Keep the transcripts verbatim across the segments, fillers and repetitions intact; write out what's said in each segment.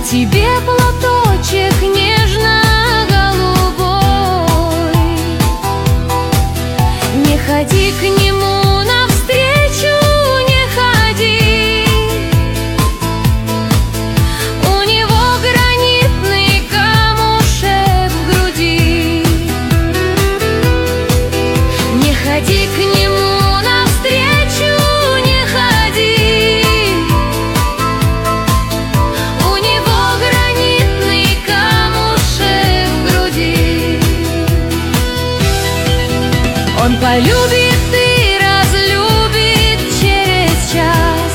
тебе платочек нежно-голубой. Не ходи к нему навстречу, не ходи. У него гранитный камушек в груди. Не ходи к нему навстречу, не ходи. У него гранитный камушек в груди. Он полюбит и разлюбит через час.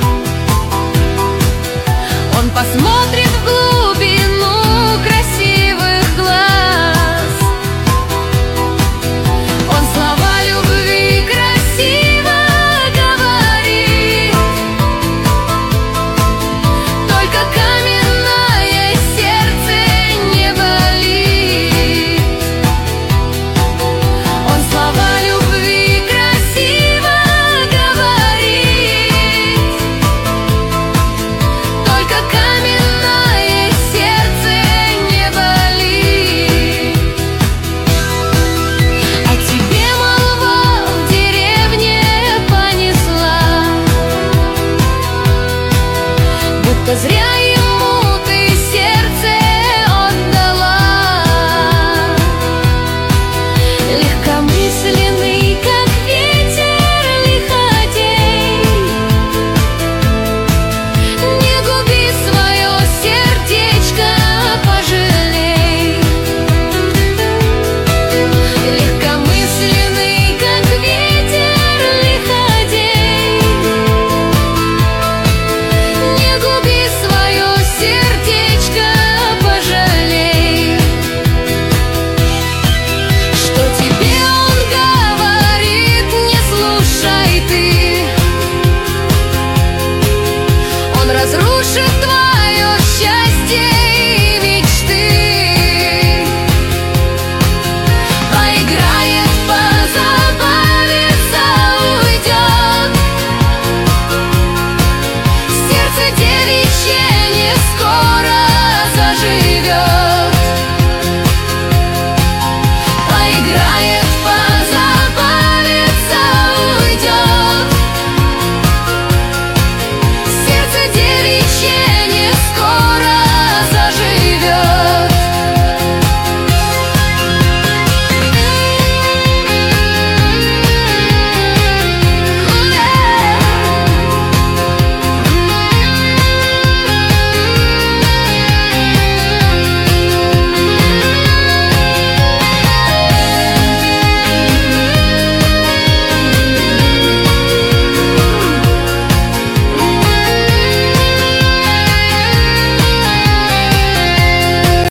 Он посмотрит в глубину красивых глаз. Он слова любви красиво говорит. Только каменное сердце не болит. Он слова любви красиво говорит. Только каменное сердце не болит. А тебе молва в деревне понесла, будто зря ему ты сердце отдала. Легкомысленный, как ветер, лиходей, не губи свое сердечко, пожалей. Легкомысленный, как ветер, лиходей, не губи свое сердечко, пожалей. Что тебе он говорит, не слушай ты. Он разрушит твою